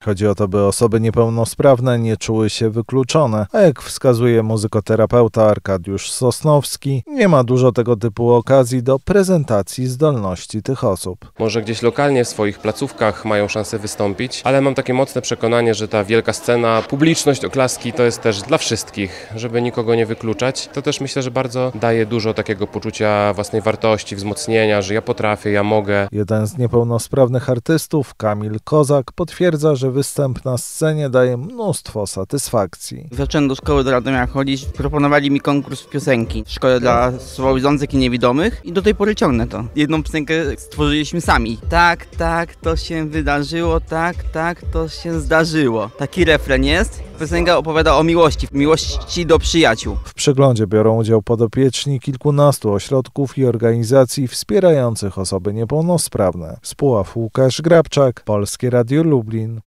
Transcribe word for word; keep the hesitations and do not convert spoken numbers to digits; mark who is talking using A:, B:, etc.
A: Chodzi o to, by osoby niepełnosprawne nie czuły się wykluczone, a jak wskazuje muzykoterapeuta Arkadiusz Sosnowski, nie ma dużo tego typu okazji do prezentacji zdolności tych osób.
B: Może gdzieś lokalnie w swoich placówkach mają szansę wystąpić, ale mam takie mocne przekonanie, że ta wielka scena, publiczność, oklaski to jest też dla wszystkich, żeby nikogo nie wykluczać. To też myślę, że bardzo daje dużo takiego poczucia własnej wartości, wzmocnienia, że ja potrafię, ja mogę.
A: Jeden z niepełnosprawnych artystów, Kamil Kozak, potwierdza, że występ na scenie daje mnóstwo satysfakcji.
C: Zacząłem do szkoły do Radomia chodzić, proponowali mi konkurs piosenki w szkole dla słabowidzących i niewidomych i do tej pory ciągnę to. Jedną piosenkę stworzyliśmy sami. Tak, tak, to się wydarzyło, tak, tak, to się zdarzyło. Taki refren jest. Piosenka opowiada o miłości, miłości do przyjaciół.
A: W przeglądzie biorą udział podopieczni kilkunastu ośrodków i organizacji wspierających osoby niepełnosprawne. Z Puław Łukasz Grabczak, Polskie Radio Lublin.